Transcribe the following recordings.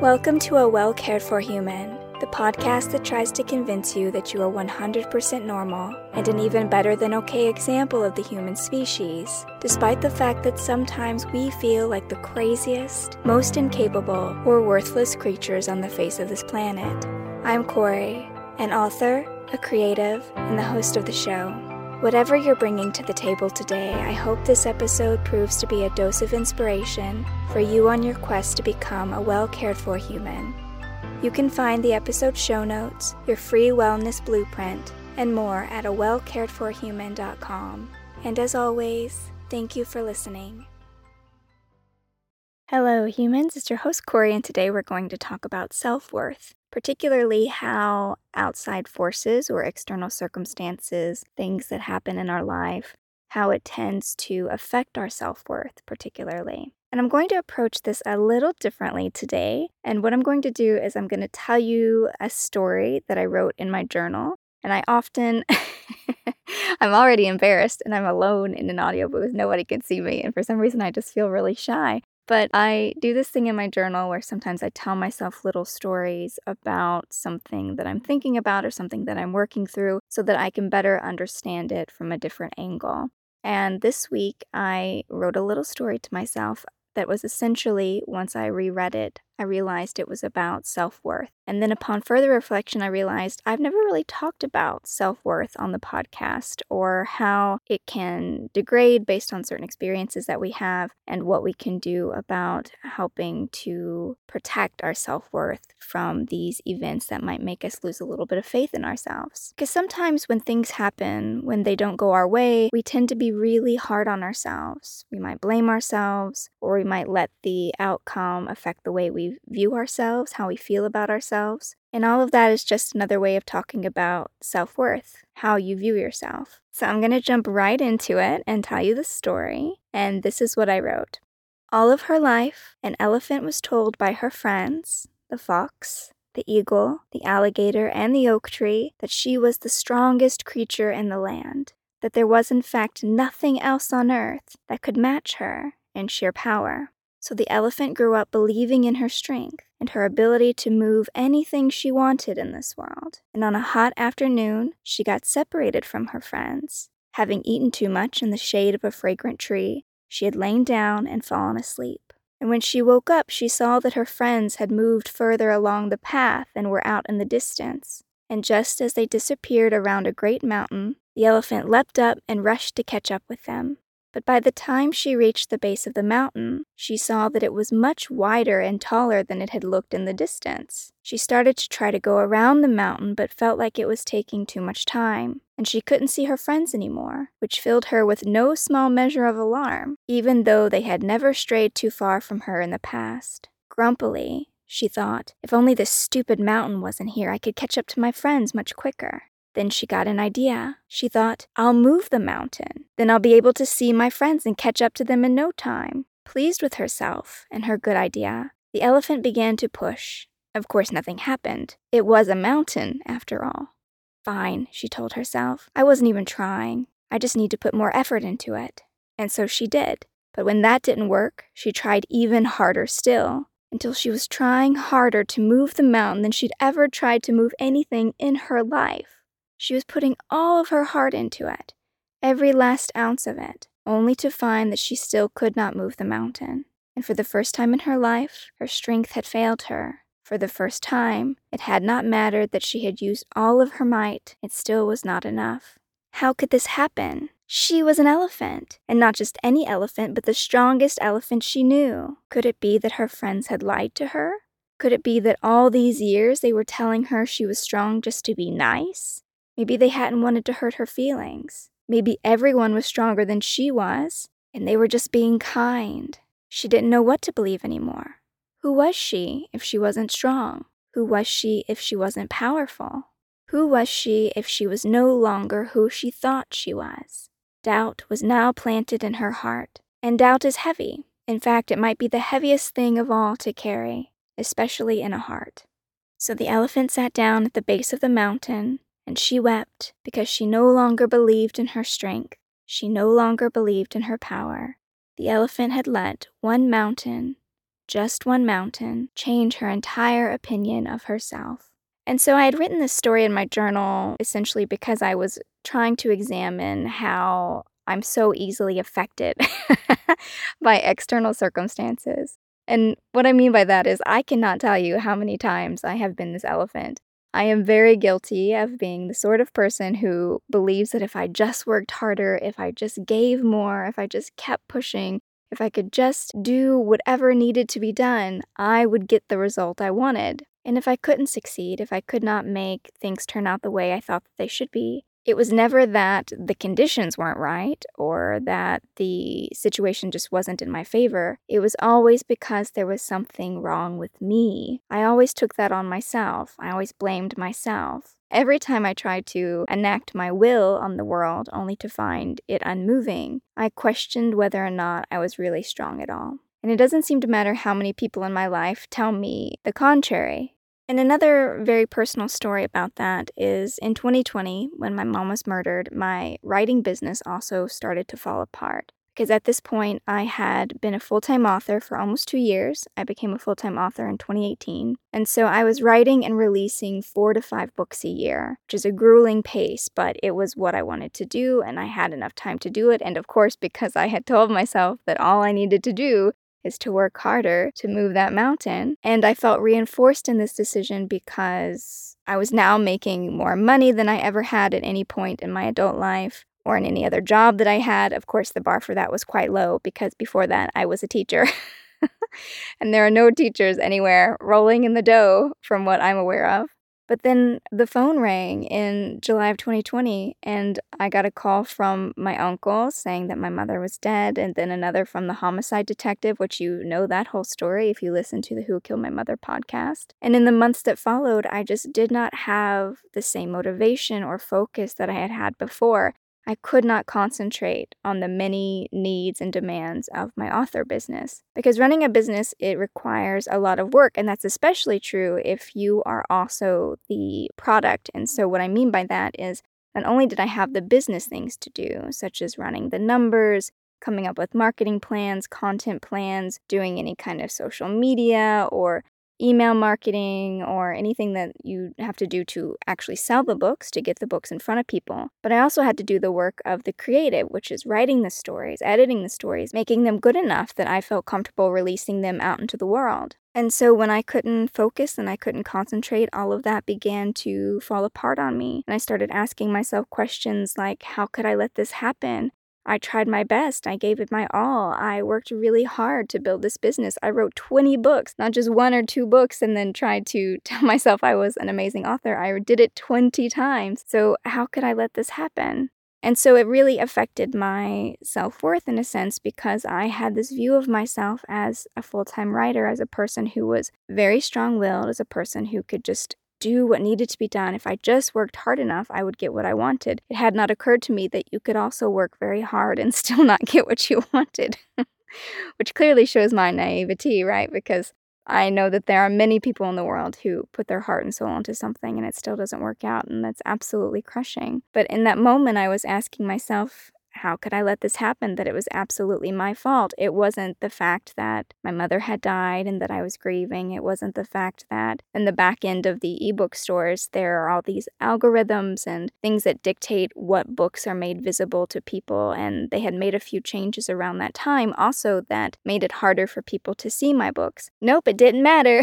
Welcome to A Well Cared For Human, the podcast that tries to convince you that you are 100% normal and an even better than okay example of the human species, despite the fact that sometimes we feel like the craziest, most incapable, or worthless creatures on the face of this planet. I'm Corey, an author, a creative, and the host of the show. Whatever you're bringing to the table today, I hope this episode proves to be a dose of inspiration for you on your quest to become a well-cared-for human. You can find the episode show notes, your free wellness blueprint, and more at awellcaredforhuman.com. And as always, thank you for listening. Hello, humans. It's your host, Corey, and today we're going to talk about self-worth, particularly how outside forces or external circumstances, things that happen in our life, how it tends to affect our self-worth particularly. And I'm going to approach this a little differently today. And what I'm going to do is I'm going to tell you a story that I wrote in my journal. And I often, I'm already embarrassed and I'm alone in an audio booth. Nobody can see me. And for some reason, I just feel really shy. But I do this thing in my journal where sometimes I tell myself little stories about something that I'm thinking about or something that I'm working through so that I can better understand it from a different angle. And this week, I wrote a little story to myself that was essentially, once I reread it, I realized it was about self-worth. And then upon further reflection, I realized I've never really talked about self-worth on the podcast or how it can degrade based on certain experiences that we have and what we can do about helping to protect our self-worth from these events that might make us lose a little bit of faith in ourselves. Because sometimes when things happen, when they don't go our way, we tend to be really hard on ourselves. We might blame ourselves, or we might let the outcome affect the way we view ourselves, how we feel about ourselves. And all of that is just another way of talking about self-worth, how you view yourself. So I'm going to jump right into it and tell you the story. And this is what I wrote. All of her life, an elephant was told by her friends, the fox, the eagle, the alligator, and the oak tree, that she was the strongest creature in the land, that there was in fact nothing else on earth that could match her in sheer power. So the elephant grew up believing in her strength and her ability to move anything she wanted in this world. And on a hot afternoon, she got separated from her friends. Having eaten too much in the shade of a fragrant tree, she had lain down and fallen asleep. And when she woke up, she saw that her friends had moved further along the path and were out in the distance. And just as they disappeared around a great mountain, the elephant leapt up and rushed to catch up with them. But by the time she reached the base of the mountain, she saw that it was much wider and taller than it had looked in the distance. She started to try to go around the mountain, but felt like it was taking too much time, and she couldn't see her friends anymore, which filled her with no small measure of alarm, even though they had never strayed too far from her in the past. Grumpily, she thought, if only this stupid mountain wasn't here, I could catch up to my friends much quicker. Then she got an idea. She thought, I'll move the mountain. Then I'll be able to see my friends and catch up to them in no time. Pleased with herself and her good idea, the elephant began to push. Of course, nothing happened. It was a mountain, after all. Fine, she told herself. I wasn't even trying. I just need to put more effort into it. And so she did. But when that didn't work, she tried even harder still, until she was trying harder to move the mountain than she'd ever tried to move anything in her life. She was putting all of her heart into it, every last ounce of it, only to find that she still could not move the mountain. And for the first time in her life, her strength had failed her. For the first time, it had not mattered that she had used all of her might, it still was not enough. How could this happen? She was an elephant, and not just any elephant, but the strongest elephant she knew. Could it be that her friends had lied to her? Could it be that all these years they were telling her she was strong just to be nice? Maybe they hadn't wanted to hurt her feelings. Maybe everyone was stronger than she was, and they were just being kind. She didn't know what to believe anymore. Who was she if she wasn't strong? Who was she if she wasn't powerful? Who was she if she was no longer who she thought she was? Doubt was now planted in her heart, and doubt is heavy. In fact, it might be the heaviest thing of all to carry, especially in a heart. So the elephant sat down at the base of the mountain, and she wept because she no longer believed in her strength. She no longer believed in her power. The elephant had let one mountain, just one mountain, change her entire opinion of herself. And so I had written this story in my journal essentially because I was trying to examine how I'm so easily affected by external circumstances. And what I mean by that is I cannot tell you how many times I have been this elephant. I am very guilty of being the sort of person who believes that if I just worked harder, if I just gave more, if I just kept pushing, if I could just do whatever needed to be done, I would get the result I wanted. And if I couldn't succeed, if I could not make things turn out the way I thought that they should be, it was never that the conditions weren't right or that the situation just wasn't in my favor. It was always because there was something wrong with me. I always took that on myself. I always blamed myself. Every time I tried to enact my will on the world only to find it unmoving, I questioned whether or not I was really strong at all. And it doesn't seem to matter how many people in my life tell me the contrary. And another very personal story about that is in 2020, when my mom was murdered, my writing business also started to fall apart. Because at this point, I had been a full-time author for almost 2 years. I became a full-time author in 2018. And so I was writing and releasing 4 to 5 books a year, which is a grueling pace, but it was what I wanted to do, and I had enough time to do it. And of course, because I had told myself that all I needed to do is to work harder to move that mountain. And I felt reinforced in this decision because I was now making more money than I ever had at any point in my adult life or in any other job that I had. Of course, the bar for that was quite low because before that I was a teacher. And there are no teachers anywhere rolling in the dough from what I'm aware of. But then the phone rang in July of 2020, and I got a call from my uncle saying that my mother was dead, and then another from the homicide detective, which you know that whole story if you listen to the Who Killed My Mother podcast. And in the months that followed, I just did not have the same motivation or focus that I had had before. I could not concentrate on the many needs and demands of my author business. Because running a business, it requires a lot of work, and that's especially true if you are also the product. And so what I mean by that is not only did I have the business things to do, such as running the numbers, coming up with marketing plans, content plans, doing any kind of social media or email marketing or anything that you have to do to actually sell the books, to get the books in front of people. But I also had to do the work of the creative, which is writing the stories, editing the stories, making them good enough that I felt comfortable releasing them out into the world. And so when I couldn't focus and I couldn't concentrate, all of that began to fall apart on me. And I started asking myself questions like, how could I let this happen? I tried my best. I gave it my all. I worked really hard to build this business. I wrote 20 books, not just 1 or 2 books, and then tried to tell myself I was an amazing author. I did it 20 times. So how could I let this happen? And so it really affected my self-worth in a sense because I had this view of myself as a full-time writer, as a person who was very strong-willed, as a person who could just do what needed to be done. If I just worked hard enough, I would get what I wanted. It had not occurred to me that you could also work very hard and still not get what you wanted, which clearly shows my naivety, right? Because I know that there are many people in the world who put their heart and soul into something and it still doesn't work out, and that's absolutely crushing. But in that moment, I was asking myself, how could I let this happen? That it was absolutely my fault. It wasn't the fact that my mother had died and that I was grieving. It wasn't the fact that in the back end of the ebook stores, there are all these algorithms and things that dictate what books are made visible to people. And they had made a few changes around that time also that made it harder for people to see my books. Nope, it didn't matter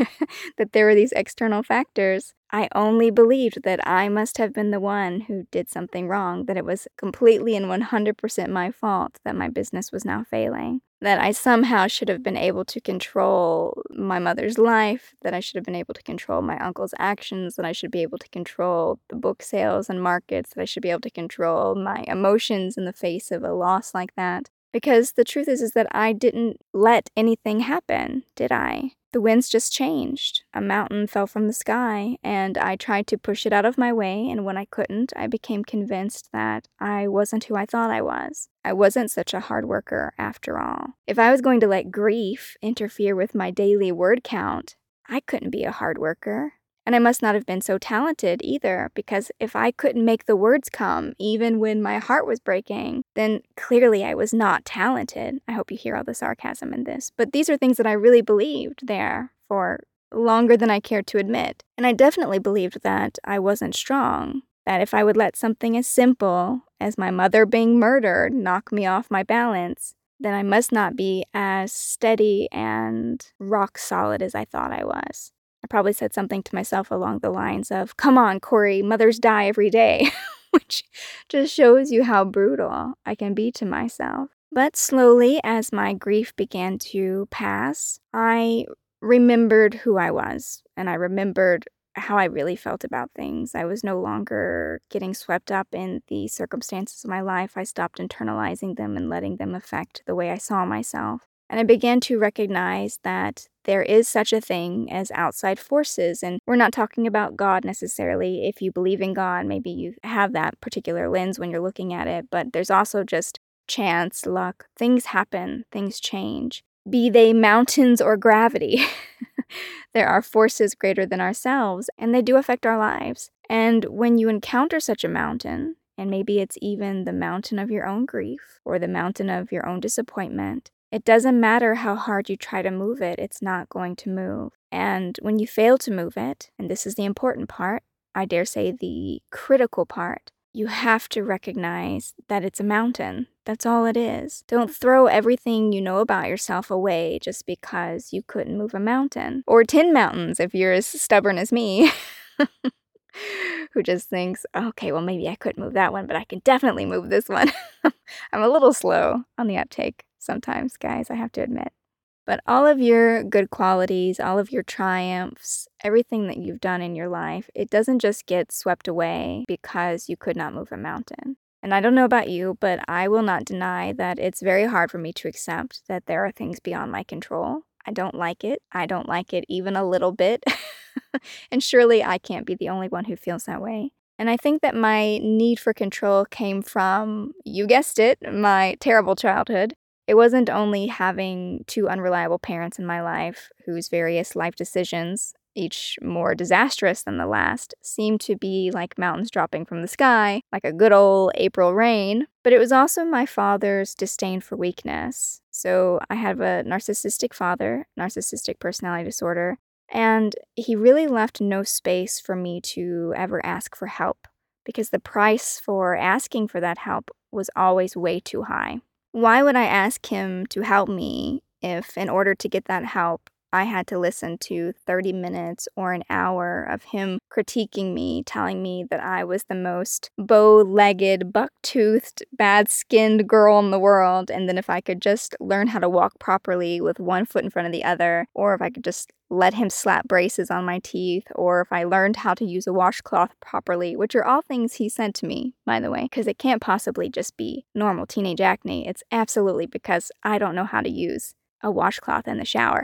that there were these external factors. I only believed that I must have been the one who did something wrong, that it was completely and 100% my fault that my business was now failing, that I somehow should have been able to control my mother's life, that I should have been able to control my uncle's actions, that I should be able to control the book sales and markets, that I should be able to control my emotions in the face of a loss like that. Because the truth is that I didn't let anything happen, did I? The winds just changed. A mountain fell from the sky, and I tried to push it out of my way, and when I couldn't, I became convinced that I wasn't who I thought I was. I wasn't such a hard worker after all. If I was going to let grief interfere with my daily word count, I couldn't be a hard worker. And I must not have been so talented either, because if I couldn't make the words come, even when my heart was breaking, then clearly I was not talented. I hope you hear all the sarcasm in this. But these are things that I really believed there for longer than I cared to admit. And I definitely believed that I wasn't strong, that if I would let something as simple as my mother being murdered knock me off my balance, then I must not be as steady and rock solid as I thought I was. I probably said something to myself along the lines of, "Come on, Corey, mothers die every day," which just shows you how brutal I can be to myself. But slowly, as my grief began to pass, I remembered who I was, and I remembered how I really felt about things. I was no longer getting swept up in the circumstances of my life. I stopped internalizing them and letting them affect the way I saw myself. And I began to recognize that there is such a thing as outside forces. And we're not talking about God necessarily. If you believe in God, maybe you have that particular lens when you're looking at it. But there's also just chance, luck. Things happen, things change. Be they mountains or gravity. There are forces greater than ourselves, and they do affect our lives. And when you encounter such a mountain, and maybe it's even the mountain of your own grief or the mountain of your own disappointment, it doesn't matter how hard you try to move it, it's not going to move. And when you fail to move it, and this is the important part, I dare say the critical part, you have to recognize that it's a mountain. That's all it is. Don't throw everything you know about yourself away just because you couldn't move a mountain. Or 10 mountains if you're as stubborn as me, who just thinks, okay, well, maybe I couldn't move that one, but I can definitely move this one. I'm a little slow on the uptake sometimes, guys, I have to admit. But all of your good qualities, all of your triumphs, everything that you've done in your life, it doesn't just get swept away because you could not move a mountain. And I don't know about you, but I will not deny that it's very hard for me to accept that there are things beyond my control. I don't like it. I don't like it even a little bit. And surely I can't be the only one who feels that way. And I think that my need for control came from, you guessed it, my terrible childhood. It wasn't only having two unreliable parents in my life whose various life decisions, each more disastrous than the last, seemed to be like mountains dropping from the sky, like a good old April rain, but it was also my father's disdain for weakness. So I have a narcissistic father, narcissistic personality disorder, and he really left no space for me to ever ask for help, because the price for asking for that help was always way too high. Why would I ask him to help me if, in order to get that help, I had to listen to 30 minutes or an hour of him critiquing me, telling me that I was the most bow-legged, buck-toothed, bad-skinned girl in the world, and then if I could just learn how to walk properly with one foot in front of the other, or if I could just let him slap braces on my teeth, or if I learned how to use a washcloth properly, which are all things he said to me, by the way, because it can't possibly just be normal teenage acne. It's absolutely because I don't know how to use a washcloth in the shower.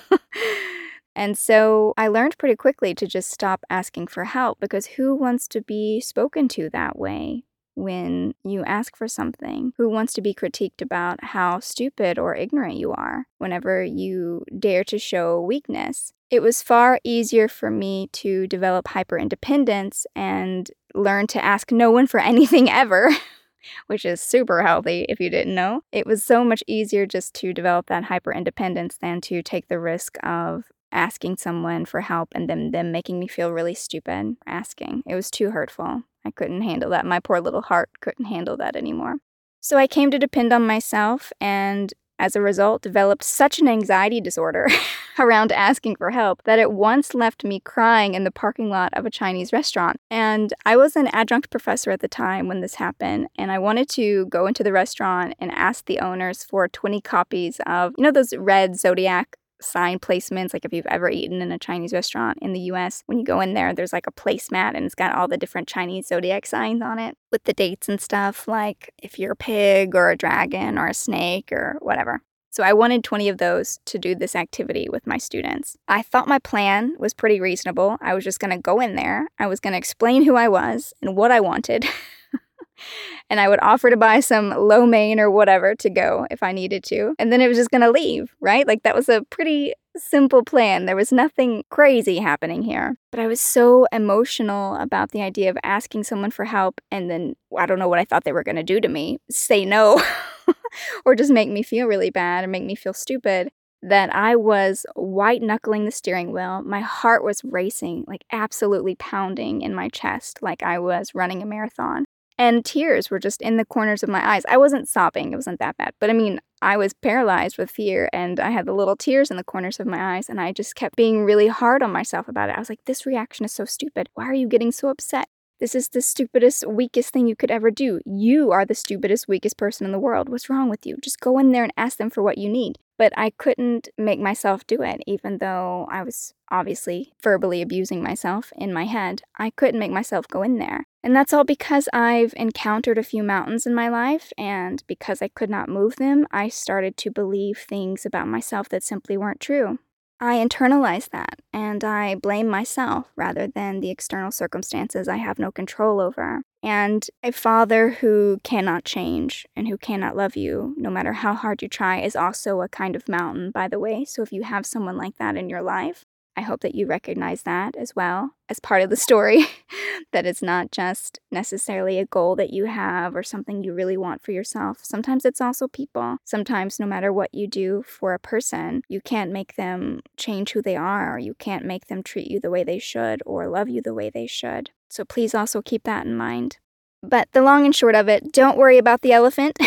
And so I learned pretty quickly to just stop asking for help, because who wants to be spoken to that way when you ask for something? Who wants to be critiqued about how stupid or ignorant you are whenever you dare to show weakness? It was far easier for me to develop hyper-independence and learn to ask no one for anything ever, which is super healthy if you didn't know. It was so much easier just to develop that hyper-independence than to take the risk of asking someone for help and then them making me feel really stupid asking. It was too hurtful. I couldn't handle that. My poor little heart couldn't handle that anymore. So I came to depend on myself, and as a result, developed such an anxiety disorder around asking for help that it once left me crying in the parking lot of a Chinese restaurant. And I was an adjunct professor at the time when this happened, and I wanted to go into the restaurant and ask the owners for 20 copies of, those red Zodiac sign placements, like if you've ever eaten in a Chinese restaurant in the US, when you go in there, there's like a placemat and it's got all the different Chinese zodiac signs on it with the dates and stuff, like if you're a pig or a dragon or a snake or whatever. So I wanted 20 of those to do this activity with my students. I thought my plan was pretty reasonable. I was just going to go in there. I was going to explain who I was and what I wanted. And I would offer to buy some lo mein or whatever to go if I needed to. And then it was just gonna leave, right? Like that was a pretty simple plan. There was nothing crazy happening here. But I was so emotional about the idea of asking someone for help and then I don't know what I thought they were gonna do to me, say no, or just make me feel really bad or make me feel stupid, that I was white-knuckling the steering wheel. My heart was racing, like absolutely pounding in my chest like I was running a marathon. And tears were just in the corners of my eyes. I wasn't sobbing, it wasn't that bad. But I mean, I was paralyzed with fear and I had the little tears in the corners of my eyes and I just kept being really hard on myself about it. I was like, this reaction is so stupid. Why are you getting so upset? This is the stupidest, weakest thing you could ever do. You are the stupidest, weakest person in the world. What's wrong with you? Just go in there and ask them for what you need. But I couldn't make myself do it, even though I was obviously verbally abusing myself in my head. I couldn't make myself go in there. And that's all because I've encountered a few mountains in my life, and because I could not move them, I started to believe things about myself that simply weren't true. I internalized that, and I blame myself rather than the external circumstances I have no control over. And a father who cannot change and who cannot love you, no matter how hard you try, is also a kind of mountain, by the way. So if you have someone like that in your life, I hope that you recognize that as well as part of the story, that it's not just necessarily a goal that you have or something you really want for yourself. Sometimes it's also people. Sometimes no matter what you do for a person, you can't make them change who they are, or you can't make them treat you the way they should or love you the way they should. So please also keep that in mind. But the long and short of it, don't worry about the elephant.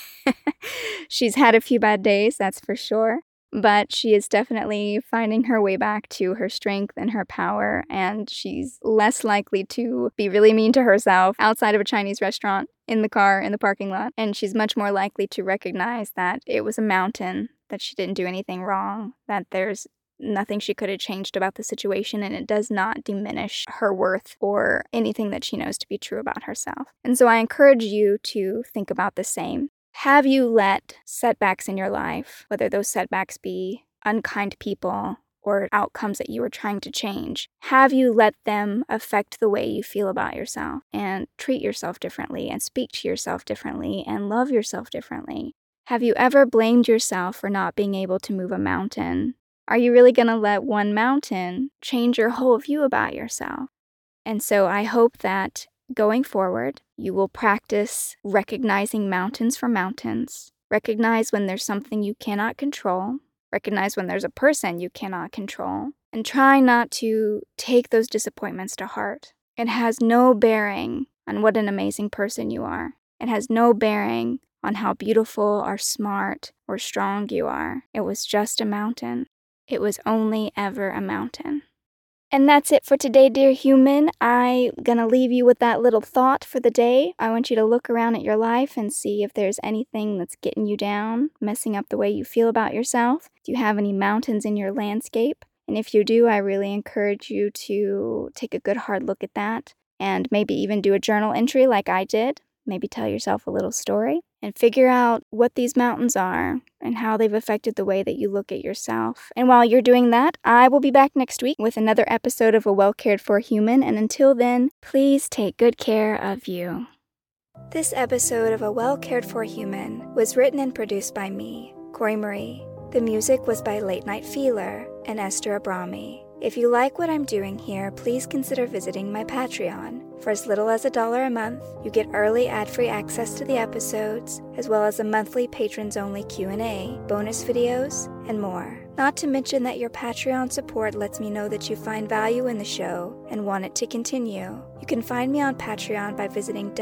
She's had a few bad days, that's for sure. But she is definitely finding her way back to her strength and her power, and she's less likely to be really mean to herself outside of a Chinese restaurant, in the car, in the parking lot, and she's much more likely to recognize that it was a mountain, that she didn't do anything wrong, that there's nothing she could have changed about the situation, and it does not diminish her worth or anything that she knows to be true about herself. And so I encourage you to think about the same. Have you let setbacks in your life, whether those setbacks be unkind people or outcomes that you were trying to change, have you let them affect the way you feel about yourself and treat yourself differently and speak to yourself differently and love yourself differently? Have you ever blamed yourself for not being able to move a mountain? Are you really going to let one mountain change your whole view about yourself? And so I hope that going forward, you will practice recognizing mountains for mountains. Recognize when there's something you cannot control. Recognize when there's a person you cannot control. And try not to take those disappointments to heart. It has no bearing on what an amazing person you are. It has no bearing on how beautiful or smart or strong you are. It was just a mountain. It was only ever a mountain. And that's it for today, dear human. I'm gonna leave you with that little thought for the day. I want you to look around at your life and see if there's anything that's getting you down, messing up the way you feel about yourself. Do you have any mountains in your landscape? And if you do, I really encourage you to take a good hard look at that and maybe even do a journal entry like I did. Maybe tell yourself a little story and figure out what these mountains are and how they've affected the way that you look at yourself. And while you're doing that, I will be back next week with another episode of A Well Cared For Human. And until then, please take good care of you. This episode of A Well Cared For Human was written and produced by me, Corey Marie. The music was by Late Night Feeler and Esther Abrami. If you like what I'm doing here, please consider visiting my Patreon. For as little as $1 a month, you get early ad-free access to the episodes, as well as a monthly patrons-only Q&A, bonus videos, and more. Not to mention that your Patreon support lets me know that you find value in the show and want it to continue. You can find me on Patreon by visiting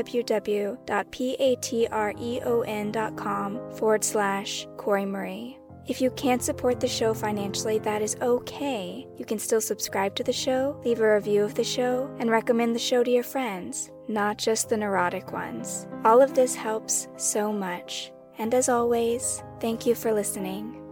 www.patreon.com/Corey Marie. If you can't support the show financially, that is okay. You can still subscribe to the show, leave a review of the show, and recommend the show to your friends, not just the neurotic ones. All of this helps so much. And as always, thank you for listening.